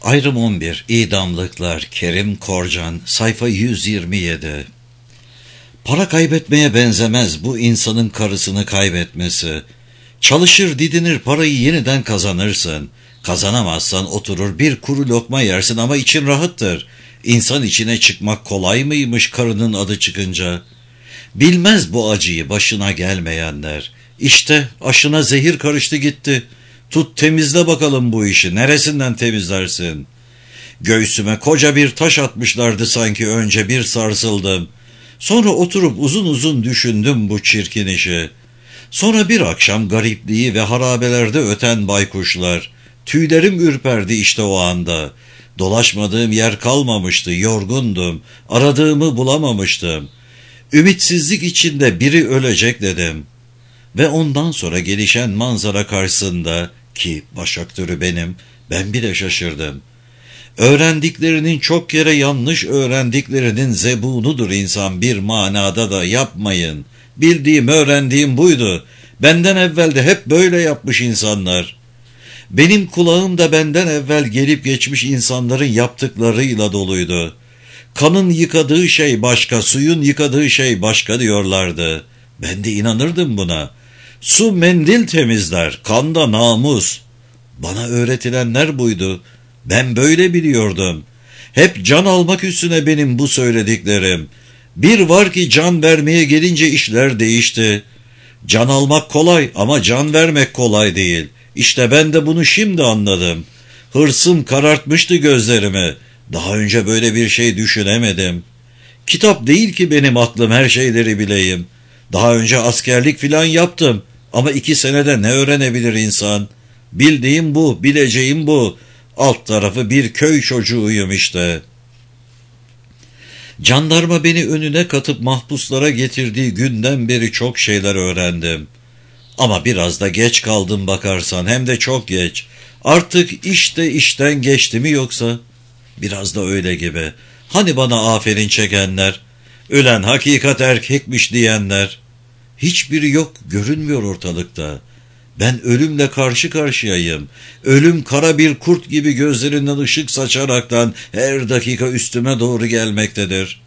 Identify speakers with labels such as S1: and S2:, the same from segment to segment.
S1: Ayrım 11. İdamlıklar. Kerim Korcan. Sayfa 127. Para kaybetmeye benzemez bu insanın karısını kaybetmesi. Çalışır didinir, parayı yeniden kazanırsın. Kazanamazsan oturur bir kuru lokma yersin ama için rahattır. İnsan içine çıkmak kolay mıymış karının adı çıkınca? Bilmez bu acıyı başına gelmeyenler. İşte aşına zehir karıştı gitti. Tut temizle bakalım bu işi, neresinden temizlersin? Göğsüme koca bir taş atmışlardı sanki, önce bir sarsıldım. Sonra oturup uzun uzun düşündüm bu çirkin işi. Sonra bir akşam garipliği ve harabelerde öten baykuşlar. Tüylerim ürperdi işte o anda. Dolaşmadığım yer kalmamıştı, yorgundum. Aradığımı bulamamıştım. Ümitsizlik içinde biri ölecek dedim. Ve ondan sonra gelişen manzara karşısında, ki baş aktörü benim, ben bile şaşırdım. Öğrendiklerinin çok kere yanlış öğrendiklerinin zebunudur insan bir manada da, yapmayın. Bildiğim öğrendiğim buydu. Benden evvel de hep böyle yapmış insanlar. Benim kulağım da benden evvel gelip geçmiş insanların yaptıklarıyla doluydu. Kanın yıkadığı şey başka, suyun yıkadığı şey başka diyorlardı. Ben de inanırdım buna. Su mendil temizler, kan da namus. Bana öğretilenler buydu. Ben böyle biliyordum. Hep can almak üstüne benim bu söylediklerim. Bir var ki can vermeye gelince işler değişti. Can almak kolay ama can vermek kolay değil. İşte ben de bunu şimdi anladım. Hırsım karartmıştı gözlerimi. Daha önce böyle bir şey düşünemedim. Kitap değil ki benim aklım her şeyleri bileyim. Daha önce askerlik filan yaptım. Ama 2 senede ne öğrenebilir insan? Bildiğim bu, bileceğim bu. Alt tarafı bir köy çocuğuyum işte. Jandarma beni önüne katıp mahpuslara getirdiği günden beri çok şeyler öğrendim. Ama biraz da geç kaldım bakarsan, hem de çok geç. Artık işte işten geçti mi yoksa? Biraz da öyle gibi. Hani bana aferin çekenler, ölen hakikat erkekmiş diyenler. Hiçbiri yok, görünmüyor ortalıkta. Ben ölümle karşı karşıyayım. Ölüm kara bir kurt gibi gözlerinden ışık saçaraktan her dakika üstüme doğru gelmektedir.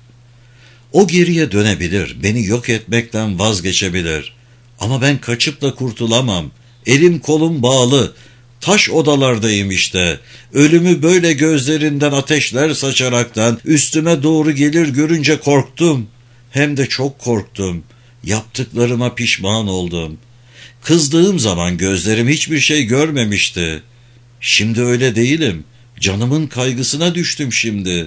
S1: O geriye dönebilir, beni yok etmekten vazgeçebilir. Ama ben kaçıp da kurtulamam. Elim kolum bağlı. Taş odalardayım işte. Ölümü böyle gözlerinden ateşler saçaraktan üstüme doğru gelir görünce korktum. Hem de çok korktum. Yaptıklarıma pişman oldum. Kızdığım zaman gözlerim hiçbir şey görmemişti. Şimdi öyle değilim. Canımın kaygısına düştüm şimdi.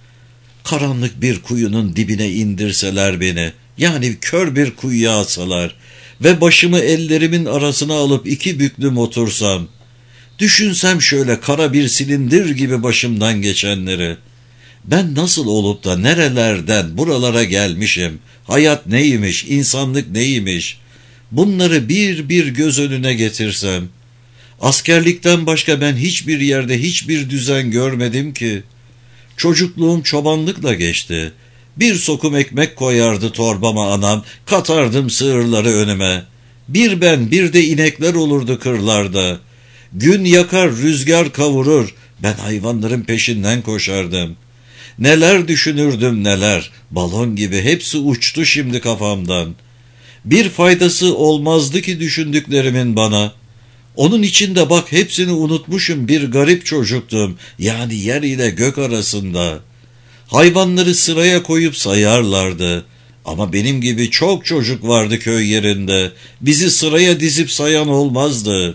S1: Karanlık bir kuyunun dibine indirseler beni, yani kör bir kuyuya atsalar ve başımı ellerimin arasına alıp 2 büklüm otursam, düşünsem şöyle kara bir silindir gibi başımdan geçenleri, ben nasıl olup da nerelerden buralara gelmişim, hayat neymiş, insanlık neymiş, bunları bir bir göz önüne getirsem, askerlikten başka ben hiçbir yerde hiçbir düzen görmedim ki. Çocukluğum çobanlıkla geçti. Bir sokum ekmek koyardı torbama anam, katardım sığırları önüme. Bir ben, bir de inekler olurdu kırlarda. Gün yakar, rüzgar kavurur, ben hayvanların peşinden koşardım. Neler düşünürdüm neler, balon gibi hepsi uçtu şimdi kafamdan. Bir faydası olmazdı ki düşündüklerimin bana. Onun içinde bak hepsini unutmuşum, bir garip çocuktum, yani yer ile gök arasında. Hayvanları sıraya koyup sayarlardı. Ama benim gibi çok çocuk vardı köy yerinde. Bizi sıraya dizip sayan olmazdı.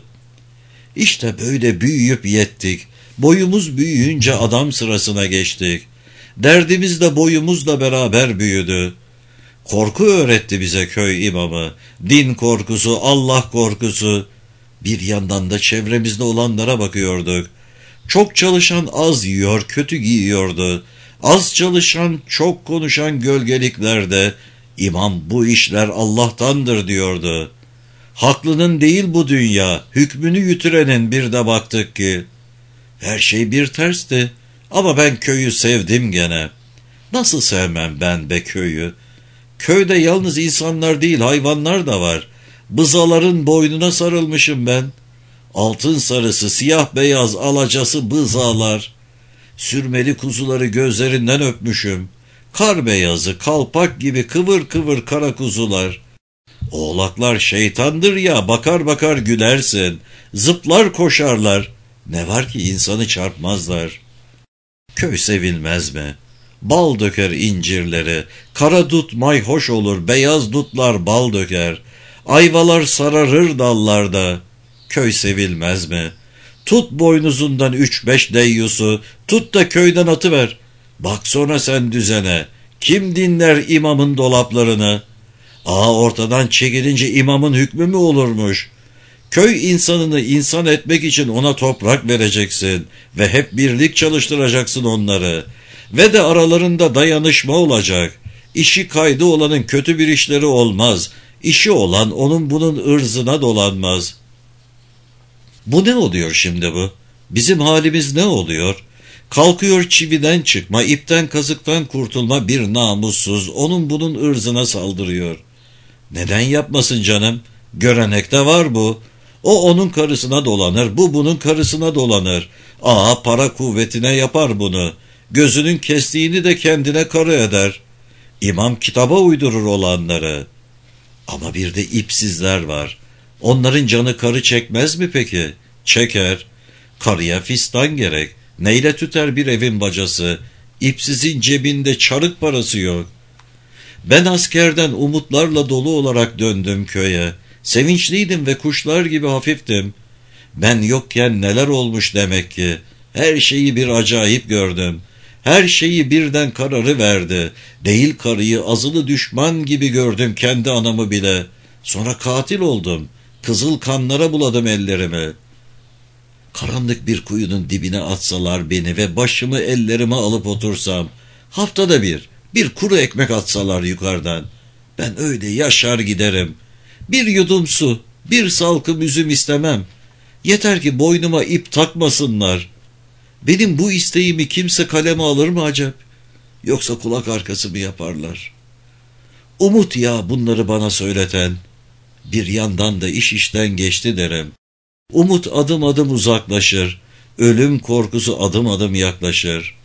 S1: İşte böyle büyüyüp yettik. Boyumuz büyüyünce adam sırasına geçtik. Derdimiz de boyumuzla beraber büyüdü. Korku öğretti bize köy imamı. Din korkusu, Allah korkusu. Bir yandan da çevremizde olanlara bakıyorduk. Çok çalışan az yiyor, kötü giyiyordu. Az çalışan, çok konuşan gölgeliklerde, imam bu işler Allah'tandır diyordu. Haklının değil bu dünya, hükmünü yitirenin bir de baktık ki. Her şey bir tersti ama ben köyü sevdim gene. Nasıl sevmem ben be köyü? Köyde yalnız insanlar değil hayvanlar da var. Bızaların boynuna sarılmışım ben. Altın sarısı, siyah beyaz alacası bızalar. Sürmeli kuzuları gözlerinden öpmüşüm. Kar beyazı, kalpak gibi kıvır kıvır kara kuzular. Oğlaklar şeytandır ya, bakar bakar gülersin. Zıplar koşarlar. Ne var ki insanı çarpmazlar. Köy sevilmez mi? Bal döker incirleri. Kara dut mayhoş olur, beyaz dutlar bal döker. Ayvalar sararır dallarda. Köy sevilmez mi? Tut boynuzundan 3-5 deyyusu, tut da köyden atıver. Bak sonra sen düzene. Kim dinler imamın dolaplarını? Ortadan çekilince imamın hükmü mü olurmuş? Köy insanını insan etmek için ona toprak vereceksin ve hep birlik çalıştıracaksın onları. Ve de aralarında dayanışma olacak. İşi kaydı olanın kötü bir işleri olmaz. İşi olan onun bunun ırzına dolanmaz. Bu ne oluyor şimdi bu? Bizim halimiz ne oluyor? Kalkıyor çividen çıkma, ipten kazıktan kurtulma bir namussuz, onun bunun ırzına saldırıyor. Neden yapmasın canım? Görenekte var bu. O onun karısına dolanır, bu bunun karısına dolanır. Para kuvvetine yapar bunu. Gözünün kestiğini de kendine karı eder. İmam kitaba uydurur olanları. Ama bir de ipsizler var. Onların canı karı çekmez mi peki? Çeker. Karıya fistan gerek. Neyle tüter bir evin bacası? İpsizin cebinde çarık parası yok. Ben askerden umutlarla dolu olarak döndüm köye. Sevinçliydim ve kuşlar gibi hafiftim. Ben yokken neler olmuş demek ki. Her şeyi bir acayip gördüm. Her şeyi birden kararı verdi. Değil karıyı azılı düşman gibi gördüm kendi anamı bile. Sonra katil oldum. Kızıl kanlara buladım ellerimi. Karanlık bir kuyunun dibine atsalar beni ve başımı ellerime alıp otursam, haftada bir kuru ekmek atsalar yukarıdan, ben öyle yaşar giderim. Bir yudum su, bir salkım üzüm istemem. Yeter ki boynuma ip takmasınlar. Benim bu isteğimi kimse kaleme alır mı acep? Yoksa kulak arkası mı yaparlar? Umut ya bunları bana söyleten. Bir yandan da iş işten geçti derim. Umut adım adım uzaklaşır. Ölüm korkusu adım adım yaklaşır.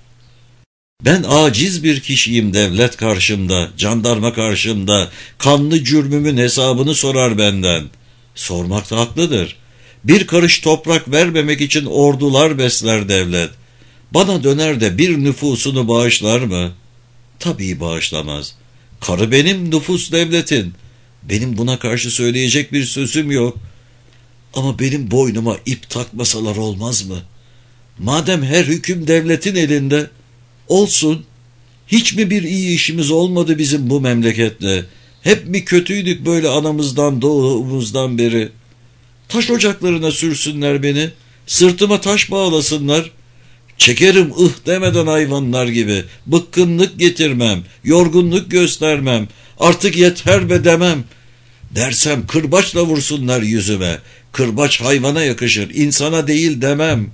S1: Ben aciz bir kişiyim devlet karşımda, jandarma karşımda. Kanlı cürmümün hesabını sorar benden. Sormakta haklıdır. Bir karış toprak vermemek için ordular besler devlet. Bana döner de bir nüfusunu bağışlar mı? Tabii bağışlamaz. Karı benim, nüfus devletin. Benim buna karşı söyleyecek bir sözüm yok. Ama benim boynuma ip takmasalar olmaz mı? Madem her hüküm devletin elinde, olsun. Hiç mi bir iyi işimiz olmadı bizim bu memlekette? Hep mi kötüydük böyle anamızdan doğumuzdan beri? Taş ocaklarına sürsünler beni, sırtıma taş bağlasınlar. Çekerim demeden hayvanlar gibi, bıkkınlık getirmem, yorgunluk göstermem, artık yeter be demem. Dersem kırbaçla vursunlar yüzüme, kırbaç hayvana yakışır, insana değil demem.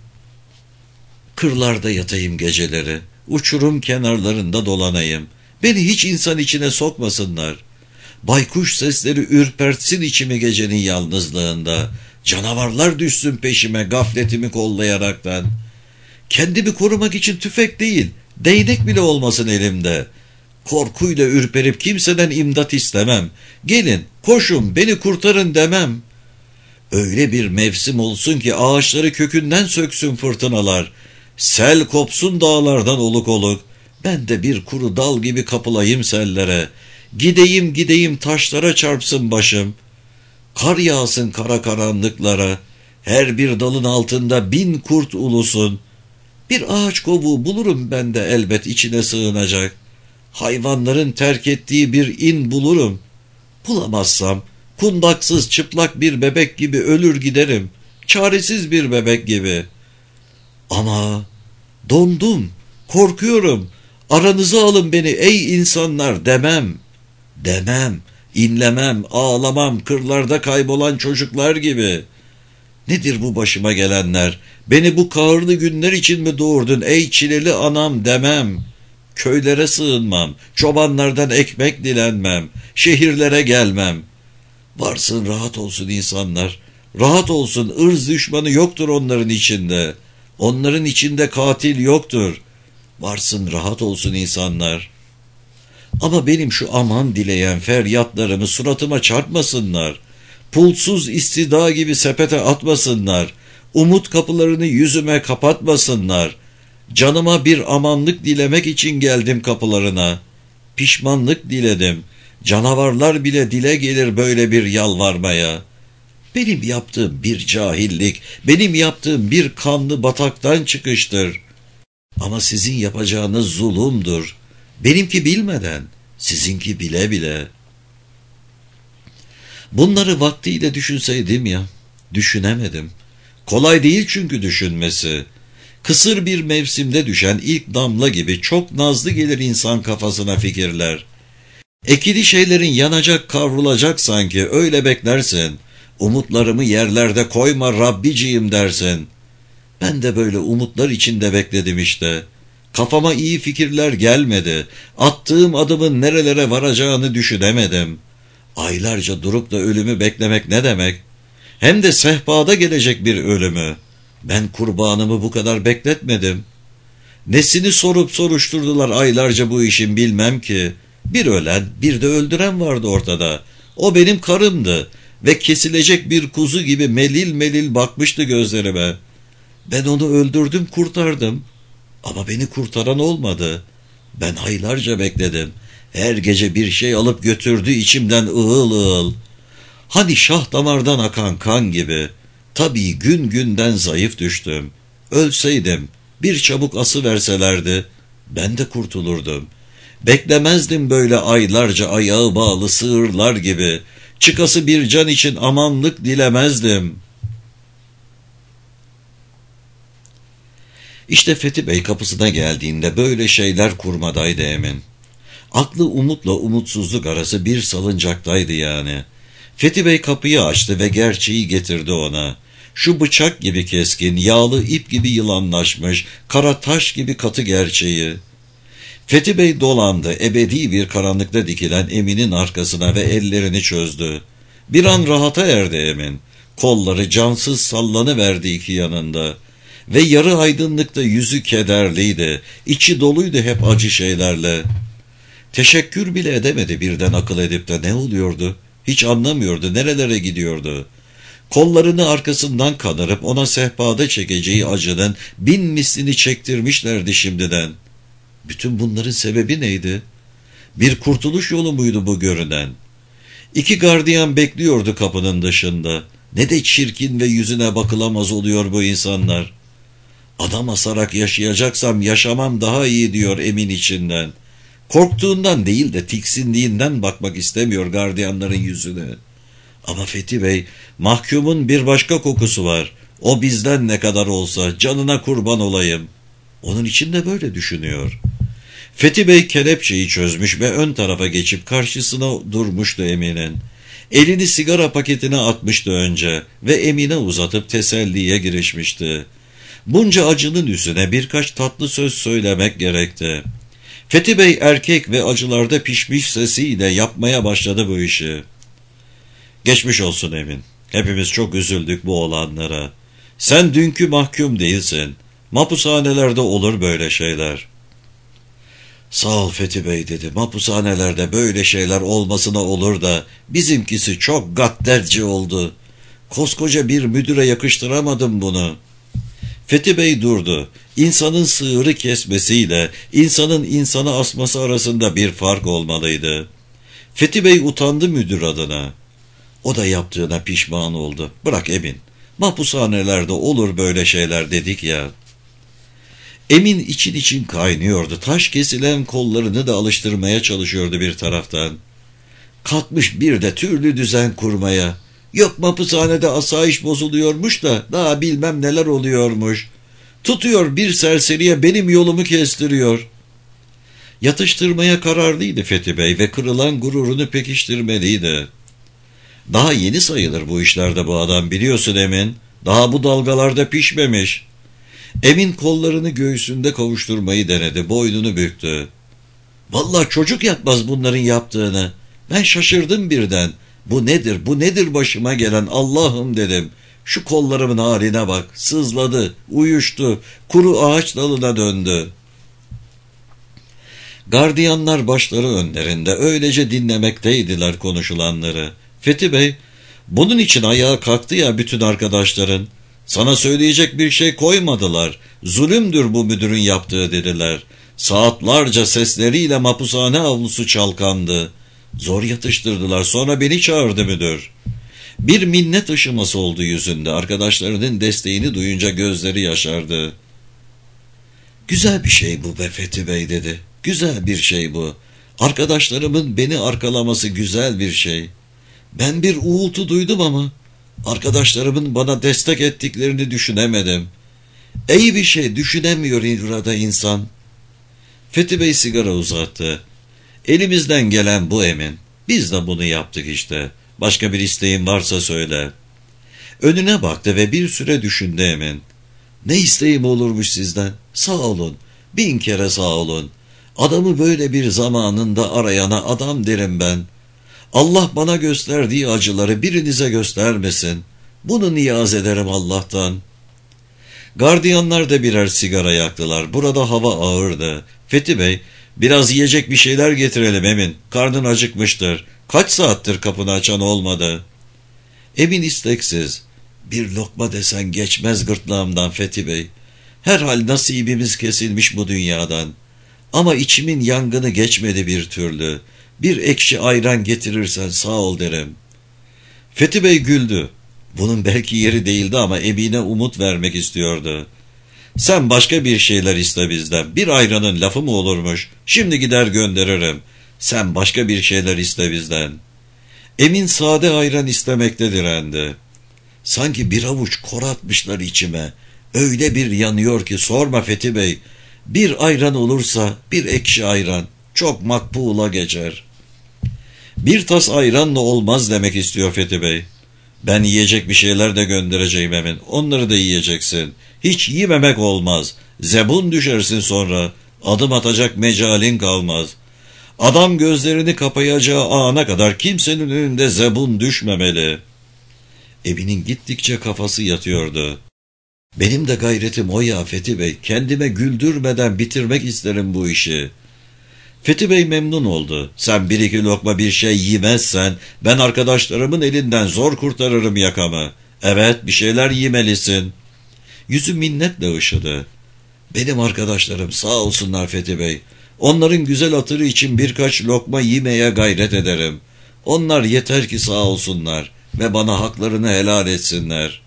S1: Kırlarda yatayım geceleri, uçurum kenarlarında dolanayım. Beni hiç insan içine sokmasınlar. Baykuş sesleri ürpertsin içimi gecenin yalnızlığında. Canavarlar düşsün peşime gafletimi kollayaraktan. Kendimi korumak için tüfek değil, değnek bile olmasın elimde. Korkuyla ürperip kimseden imdat istemem. Gelin, koşun, beni kurtarın demem. Öyle bir mevsim olsun ki ağaçları kökünden söksün fırtınalar. Sel kopsun dağlardan oluk oluk. Ben de bir kuru dal gibi kapılayım sellere. Gideyim taşlara çarpsın başım. Kar yağsın kara karanlıklara. Her bir dalın altında 1000 kurt ulusun. Bir ağaç kovuğu bulurum ben de elbet içine sığınacak. Hayvanların terk ettiği bir in bulurum. Bulamazsam kundaksız çıplak bir bebek gibi ölür giderim. Çaresiz bir bebek gibi. Ama dondum, korkuyorum. Aranıza alın beni ey insanlar demem. Demem, inlemem, ağlamam kırlarda kaybolan çocuklar gibi. Nedir bu başıma gelenler? Beni bu kahırlı günler için mi doğurdun ey çileli anam demem. Köylere sığınmam, çobanlardan ekmek dilenmem, şehirlere gelmem. Varsın rahat olsun insanlar, rahat olsun, ırz düşmanı yoktur onların içinde. Onların içinde katil yoktur. Varsın rahat olsun insanlar. Ama benim şu aman dileyen feryatlarımı suratıma çarpmasınlar. Pulsuz istida gibi sepete atmasınlar. Umut kapılarını yüzüme kapatmasınlar. Canıma bir amanlık dilemek için geldim kapılarına. Pişmanlık diledim. Canavarlar bile dile gelir böyle bir yalvarmaya. Benim yaptığım bir cahillik, benim yaptığım bir kanlı bataktan çıkıştır. Ama sizin yapacağınız zulümdür. Benimki bilmeden, sizinki bile bile. Bunları vaktiyle düşünseydim ya, düşünemedim. Kolay değil çünkü düşünmesi. Kısır bir mevsimde düşen ilk damla gibi çok nazlı gelir insan kafasına fikirler. Ekili şeylerin yanacak, kavrulacak sanki, öyle beklersin. Umutlarımı yerlerde koyma Rabbiciğim dersin. Ben de böyle umutlar içinde bekledim işte. Kafama iyi fikirler gelmedi. Attığım adımın nerelere varacağını düşünemedim. Aylarca durup da ölümü beklemek ne demek? Hem de sehpada gelecek bir ölümü. Ben kurbanımı bu kadar bekletmedim. Nesini sorup soruşturdular aylarca bu işin bilmem ki. Bir ölen, bir de öldüren vardı ortada. O benim karımdı ve kesilecek bir kuzu gibi melil melil bakmıştı gözlerime. Ben onu öldürdüm, kurtardım. Ama beni kurtaran olmadı. Ben aylarca bekledim. Her gece bir şey alıp götürdü içimden ığıl ığıl. Hani şah damardan akan kan gibi. Tabii gün günden zayıf düştüm. Ölseydim, bir çabuk ası verselerdi, ben de kurtulurdum. Beklemezdim böyle aylarca ayağı bağlı sığırlar gibi. Çıkası bir can için amanlık dilemezdim. İşte Fethi Bey kapısına geldiğinde böyle şeyler kurmadaydı Emin. Aklı umutla umutsuzluk arası bir salıncaktaydı yani. Fethi Bey kapıyı açtı ve gerçeği getirdi ona. Şu bıçak gibi keskin, yağlı ip gibi yılanlaşmış, kara taş gibi katı gerçeği. Fethi Bey dolandı, ebedi bir karanlıkta dikilen Emin'in arkasına ve ellerini çözdü. Bir an rahata erdi Emin. Kolları cansız sallanıverdi iki yanında. Ve yarı aydınlıkta yüzü kederliydi, içi doluydu hep acı şeylerle. Teşekkür bile edemedi birden akıl edip de ne oluyordu? Hiç anlamıyordu, nerelere gidiyordu? Kollarını arkasından kanırıp ona sehpada çekeceği acının bin mislini çektirmişlerdi şimdiden. Bütün bunların sebebi neydi? Bir kurtuluş yolu muydu bu görünen? İki gardiyan bekliyordu kapının dışında. Ne de çirkin ve yüzüne bakılamaz oluyor bu insanlar. Adam asarak yaşayacaksam yaşamam daha iyi diyor Emin içinden. Korktuğundan değil de tiksindiğinden bakmak istemiyor gardiyanların yüzüne. Ama Fethi Bey, mahkumun bir başka kokusu var. O bizden ne kadar olsa canına kurban olayım. Onun için de böyle düşünüyor. Fethi Bey kelepçeyi çözmüş ve ön tarafa geçip karşısına durmuştu Emin'in. Elini sigara paketine atmıştı önce ve Emin'e uzatıp teselliye girişmişti. Bunca acının üstüne birkaç tatlı söz söylemek gerekti. Fethi Bey erkek ve acılarda pişmiş sesiyle yapmaya başladı bu işi. Geçmiş olsun Emin. Hepimiz çok üzüldük bu olanlara. Sen dünkü mahkum değilsin. Mahpushanelerde olur böyle şeyler. Sağ ol Fethi Bey dedi. Mahpushanelerde böyle şeyler olmasına olur da bizimkisi çok gaddarca oldu. Koskoca bir müdüre yakıştıramadım bunu. Fethi Bey durdu. İnsanın sığırı kesmesiyle insanın insanı asması arasında bir fark olmalıydı. Fethi Bey utandı müdür adına. O da yaptığına pişman oldu. Bırak Emin. Mahpushanelerde olur böyle şeyler dedik ya. Emin için için kaynıyordu. Taş kesilen kollarını da alıştırmaya çalışıyordu bir taraftan. Kalkmış bir de türlü düzen kurmaya. Yok mahpushanede asayiş bozuluyormuş da daha bilmem neler oluyormuş. Tutuyor bir serseriye benim yolumu kestiriyor. Yatıştırmaya kararlıydı Fethi Bey ve kırılan gururunu pekiştirmeliydi. Daha yeni sayılır bu işlerde bu adam biliyorsun Emin. Daha bu dalgalarda pişmemiş. Emin kollarını göğsünde kavuşturmayı denedi, boynunu büktü. Vallahi çocuk yapmaz bunların yaptığını. Ben şaşırdım birden. Bu nedir, bu nedir başıma gelen Allah'ım dedim. Şu kollarımın haline bak, sızladı, uyuştu, kuru ağaç dalına döndü. Gardiyanlar başları önlerinde öylece dinlemekteydiler konuşulanları. Fethi Bey, bunun için ayağa kalktı ya bütün arkadaşların. Sana söyleyecek bir şey koymadılar. Zulümdür bu müdürün yaptığı dediler. Saatlerce sesleriyle mapushane avlusu çalkandı. Zor yatıştırdılar, sonra beni çağırdı müdür. Bir minnet ışıması oldu yüzünde. Arkadaşlarının desteğini duyunca gözleri yaşardı. Güzel bir şey bu be Fethi Bey dedi. Güzel bir şey bu. Arkadaşlarımın beni arkalaması güzel bir şey. Ben bir uğultu duydum ama arkadaşlarımın bana destek ettiklerini düşünemedim. İyi bir şey düşünemiyor burada insan. Fethi Bey sigara uzattı. Elimizden gelen bu Emin. Biz de bunu yaptık işte. Başka bir isteğin varsa söyle. Önüne baktı ve bir süre düşündü Emin. Ne isteğim olurmuş sizden? Sağ olun. 1000 kere sağ olun. Adamı böyle bir zamanında arayana adam derim ben. Allah bana gösterdiği acıları birinize göstermesin. Bunu niyaz ederim Allah'tan. Gardiyanlar da birer sigara yaktılar. Burada hava ağırdı. Fethi Bey, biraz yiyecek bir şeyler getirelim Emin. Karnın acıkmıştır. Kaç saattir kapını açan olmadı. Emin isteksiz. Bir lokma desen geçmez gırtlağımdan Fethi Bey. Herhal nasibimiz kesilmiş bu dünyadan. Ama içimin yangını geçmedi bir türlü. Bir ekşi ayran getirirsen sağ ol derim. Fethi Bey güldü. Bunun belki yeri değildi ama Emin'e umut vermek istiyordu. Sen başka bir şeyler iste bizden. Bir ayranın lafı mı olurmuş? Şimdi gider gönderirim. Sen başka bir şeyler iste bizden. Emin sade ayran istemekte direndi. Sanki bir avuç kor atmışlar içime. Öyle bir yanıyor ki sorma Fethi Bey. Bir ayran olursa bir ekşi ayran. Çok makbula geçer. Bir tas ayranla olmaz demek istiyor Fethi Bey. Ben yiyecek bir şeyler de göndereceğim Emin. Onları da yiyeceksin. Hiç yememek olmaz. Zebun düşersin sonra. Adım atacak mecalin kalmaz. Adam gözlerini kapayacağı ana kadar kimsenin önünde zebun düşmemeli. Emin'in gittikçe kafası yatıyordu. Benim de gayretim o ya Fethi Bey. Kendime güldürmeden bitirmek isterim bu işi. Fethi Bey memnun oldu. Sen bir iki lokma bir şey yemezsen ben arkadaşlarımın elinden zor kurtarırım yakamı. Evet, bir şeyler yemelisin. Yüzü minnetle ışıdı. Benim arkadaşlarım sağ olsunlar Fethi Bey. Onların güzel hatırı için birkaç lokma yemeye gayret ederim. Onlar yeter ki sağ olsunlar ve bana haklarını helal etsinler.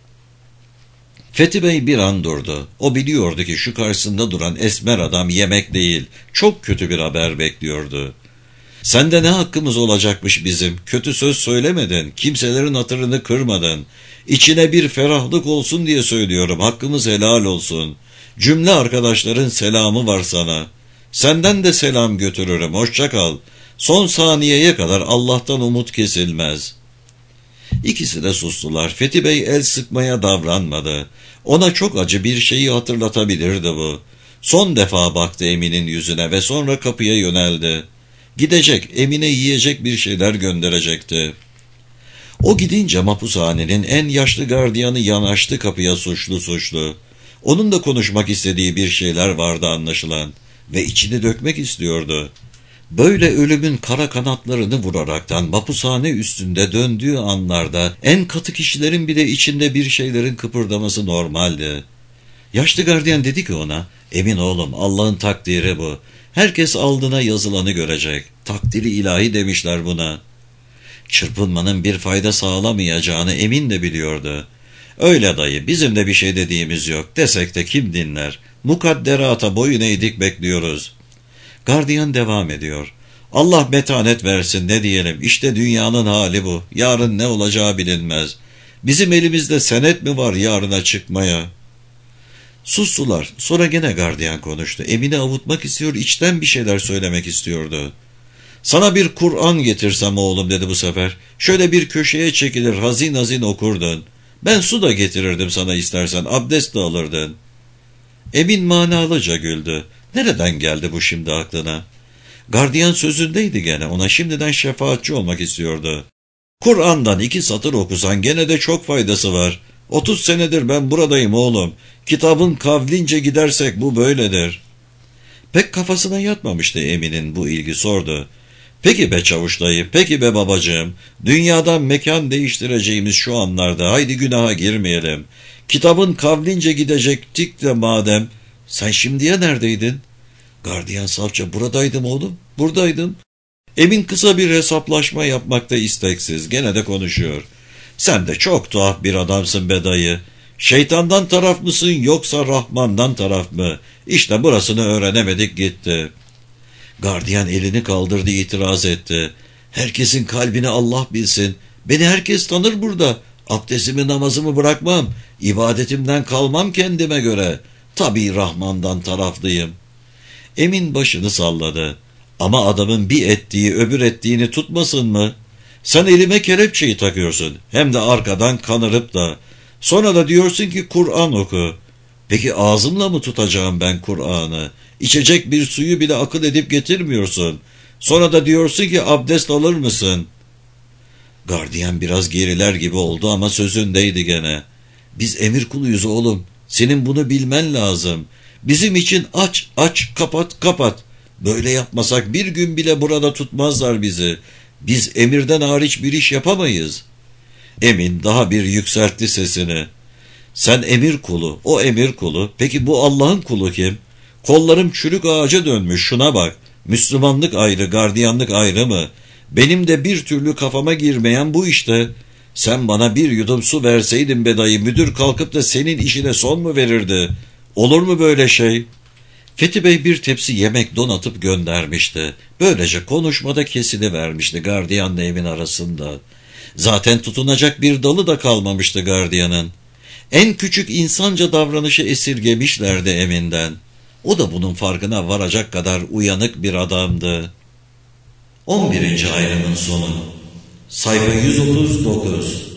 S1: Fethi Bey bir an durdu. O biliyordu ki şu karşısında duran esmer adam yemek değil, çok kötü bir haber bekliyordu. Sende ne hakkımız olacakmış bizim? Kötü söz söylemedin, kimselerin hatırını kırmadın. İçine bir ferahlık olsun diye söylüyorum, hakkımız helal olsun. Cümle arkadaşların selamı var sana. Senden de selam götürürüm, hoşça kal. Son saniyeye kadar Allah'tan umut kesilmez. İkisi de sustular. Fethi Bey el sıkmaya davranmadı. Ona çok acı bir şeyi hatırlatabilirdi bu. Son defa baktı Emin'in yüzüne ve sonra kapıya yöneldi. Gidecek, Emin'e yiyecek bir şeyler gönderecekti. O gidince mahpushanenin en yaşlı gardiyanı yanaştı kapıya suçlu. Onun da konuşmak istediği bir şeyler vardı anlaşılan ve içini dökmek istiyordu. Böyle ölümün kara kanatlarını vuraraktan mapushane üstünde döndüğü anlarda en katı kişilerin bile içinde bir şeylerin kıpırdaması normaldi. Yaşlı gardiyan dedi ki ona, emin oğlum Allah'ın takdiri bu. Herkes aldığına yazılanı görecek. Takdiri ilahi demişler buna. Çırpınmanın bir fayda sağlamayacağını Emin de biliyordu. Öyle dayı, bizim de bir şey dediğimiz yok. Desek de kim dinler? Mukadderata boyun eğdik bekliyoruz. Gardiyan devam ediyor. Allah metanet versin ne diyelim, işte dünyanın hali bu. Yarın ne olacağı bilinmez. Bizim elimizde senet mi var yarına çıkmaya? Sustular. Sonra gene gardiyan konuştu. Emin'i avutmak istiyor, içten bir şeyler söylemek istiyordu. Sana bir Kur'an getirsem oğlum dedi bu sefer. Şöyle bir köşeye çekilir hazin hazin okurdun. Ben su da getirirdim sana istersen, abdest de alırdın. Emin manalıca güldü. Nereden geldi bu şimdi aklına? Gardiyan sözündeydi gene, ona şimdiden şefaatçi olmak istiyordu. Kur'an'dan 2 satır okusan gene de çok faydası var. 30 senedir ben buradayım oğlum. Kitabın kavlince gidersek bu böyledir. Pek kafasına yatmamıştı Emin'in bu ilgi, sordu. Peki be çavuş dayı, peki be babacığım, dünyadan mekan değiştireceğimiz şu anlarda haydi günaha girmeyelim. Kitabın kavlince gidecektik de madem, sen şimdiye neredeydin? Gardiyan savcı, buradaydım oğlum, buradaydım. Emin kısa bir hesaplaşma yapmakta isteksiz, gene de konuşuyor. Sen de çok tuhaf bir adamsın be dayı. Şeytandan taraf mısın yoksa Rahman'dan taraf mı? İşte burasını öğrenemedik gitti. Gardiyan elini kaldırdı, itiraz etti. Herkesin kalbini Allah bilsin. Beni herkes tanır burada. Abdestimi namazımı bırakmam. İbadetimden kalmam kendime göre. Tabii Rahman'dan taraflıyım. Emin başını salladı. Ama adamın bir ettiği öbür ettiğini tutmasın mı? Sen elime kelepçeyi takıyorsun. Hem de arkadan kanırıp da. Sonra da diyorsun ki Kur'an oku. Peki ağzımla mı tutacağım ben Kur'an'ı? İçecek bir suyu bile akıl edip getirmiyorsun. Sonra da diyorsun ki abdest alır mısın? Gardiyan biraz geriler gibi oldu ama sözündeydi gene. Biz emir kuluyuz oğlum. Senin bunu bilmen lazım. Bizim için aç, aç, kapat, kapat. Böyle yapmasak bir gün bile burada tutmazlar bizi. Biz emirden hariç bir iş yapamayız. Emin daha bir yükseltti sesini. Sen emir kulu, o emir kulu. Peki bu Allah'ın kulu kim? Kollarım çürük ağaca dönmüş, şuna bak. Müslümanlık ayrı, gardiyanlık ayrı mı? Benim de bir türlü kafama girmeyen bu işte. Sen bana bir yudum su verseydin be dayı, müdür kalkıp da senin işine son mu verirdi? Olur mu böyle şey? Fethi Bey bir tepsi yemek donatıp göndermişti. Böylece konuşmada kesilivermişti gardiyanla evin arasında. Zaten tutunacak bir dalı da kalmamıştı gardiyanın. En küçük insanca davranışı esirgemişlerdi Emin'den. O da bunun farkına varacak kadar uyanık bir adamdı. 11. ayrımın sonu. Sayfa 139.